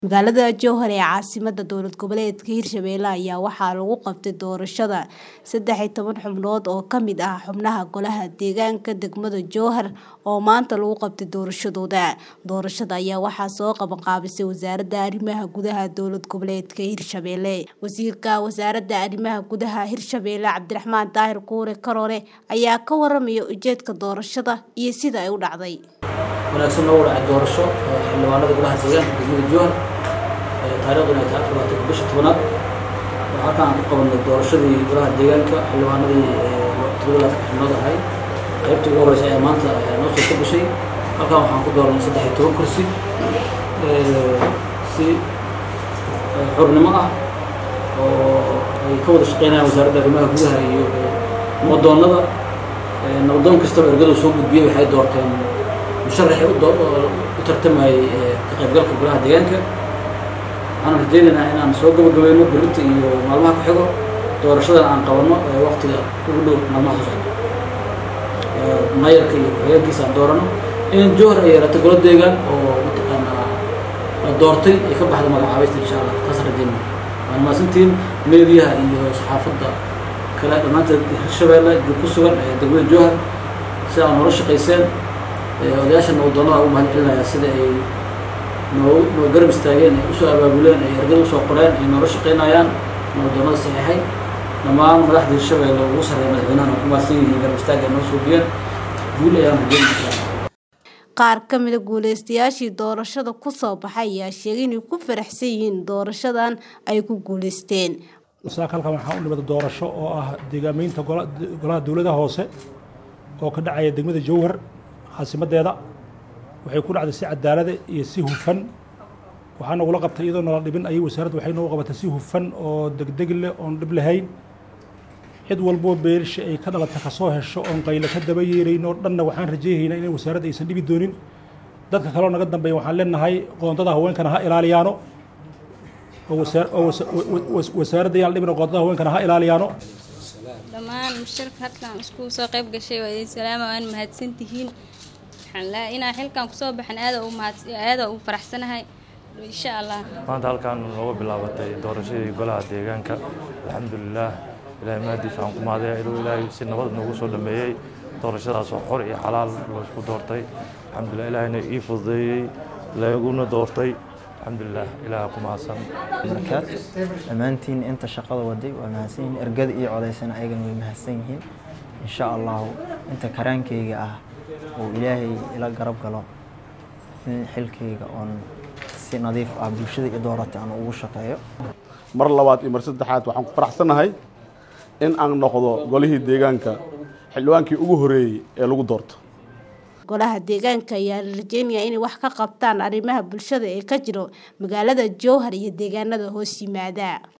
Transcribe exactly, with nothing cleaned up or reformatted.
Magaalada Jowhar ee caasimadda dowlad goboleedka Hirshabelle ayaa waxaa lagu qabtay doorashada saddex iyo toban xubnood oo ka mid ah xubnaha golaha deegaanka degmada Jowhar oo maanta lagu qabtay doorashadooda. Doorashada ayaa waxaa soo qabanqaabisay Wasaaradda Arrimaha Gudaha Dowlad Goboleedka Hirshabelle. Wasiirka Wasaaradda Arrimaha Gudaha Hirshabelle Cabdiraxmaan Daahir Kuure Karoore ayaa ka warramaya ujeedka doorashada iyo sida ay u dhacday. wanaagsan loo wada doorasho xildhibaanada golaha deegaanka degmada Jowhar taariikhduna ay tahay labaatan bisha tobnaad waxaan ku qabanay doorashadii golaha deegaanka xildhibaanadii toddobaad xubnood ahay qaybta ugu horeysa ee maanta noo soo kabashay halkan waxaan ku dooranay saddex iyo toban kursi si xornimo ah oo ay ka wada shaqeynayaan wasaaradda arrimaha gudaha iyo mudoonada nabdoon kastaba ergadu soo gudbiyay waxay doorteen musharaxii u tartamay ka qaybgalka golaha deegaanka. waxaan rajaynaynaa inaan soo gabagabayno berrinta iyo maalmaha ku xigo doorashadan aan qabanno waqtiga ugu dhow maalmaha soo socda maayarka iyo ku-xigeenkiisa aan doorano in Jowhar ay yeelato golo deegaan oo mataqaanaa la doortay ay ka baxda magacaabista insha allah taas rajaynayna. waan mahadsantihiin meediyaha iyo saxaafadda kale dhammaanteed Hirshabelle ku sugan ee degmada Jowhar si aan ula shaqayseen odayaasha nabdoonnada ugu mahadcelinaya sida ay noo noo garab istaageen ay usoo abaabuleen ay ergada usoo qoreen ay noola shaqeynayaan nabdoonnada saxiixay dhammaan madaxda Hirshabelle ugu sarreeya madaxweynaha ku mahadsan yihiin garab istaaga noo soo biyeen guul ayaan rajaynayaa. Qaar ka mid ah guuleystayaashii doorashada ku soo baxay ayaa sheegay inay ku faraxsan yihiin doorashadan ay ku guuleysteen. halkan waxaa u dhimada doorasho oo ah deegaamaynta golaha dowladda hoose oo ka dhacaya degmada Jowhar caasimadeeda waxay ku dhacday si cadaalad iyo si hufan waxaan ugu qabtay iyadoo nala dhibin ay wasaaraddu waxay noo qabatay si hufan oo degdeg leh oo dhib lahayn cid walbo beersha ay ka dhalatay ka soo hesho oo qayl ka daba yeerayno dhanna waxaan rajaynaynaa in wasaaradda aysan dhibi doonin dadka kale oo naga dambeeya waxaan leenahay qoondada haweenkana ha ilaaliyaano oo wasaaradda yaan dhibin qoondada haweenkana ha ilaaliyaano. dhammaan musharraf halkan isku soo qayb gashay waa salaam aan mahadsantihiin waxaan inaa xilkan ku soo baxan aad u mahad aad u faraxsanahay insha Allah. maanta halkan looga bilaabatay doorashadii golaha deegaanka alxamdulillah ilaahay maadiisa aan ku maaday inuu ilaahay si nabad nagu soo dhameeyay doorashadaas oo xor iyo xalaal loo isku doortay alxamdulillah ilaahayna ii fududeeyay laaguna doortay alxamdulillah ilaaha ku mahadsan. markaad dhammaantiin inta shaqada waday waa mahadsan yihiin ergada iyo codaysana ayagana way mahadsan yihiin insha Allah inta karaankeyga ah oo ilaahay ila garab galo in xilkeyga oon si nadiif ah bulshada iyo dooratay aan ugu shaqeeyo. mar labaad iyo mar saddexaad waxaan ku faraxsanahay in aan noqdo golihii deegaanka xildhibaankii ugu horeeyay ee lagu doorto. golaha deegaanka ayaa rajaynaya inay wax ka qabtaan arrimaha bulshada ee ka jiro magaalada Jowhar iyo deegaanada hoos yimaada.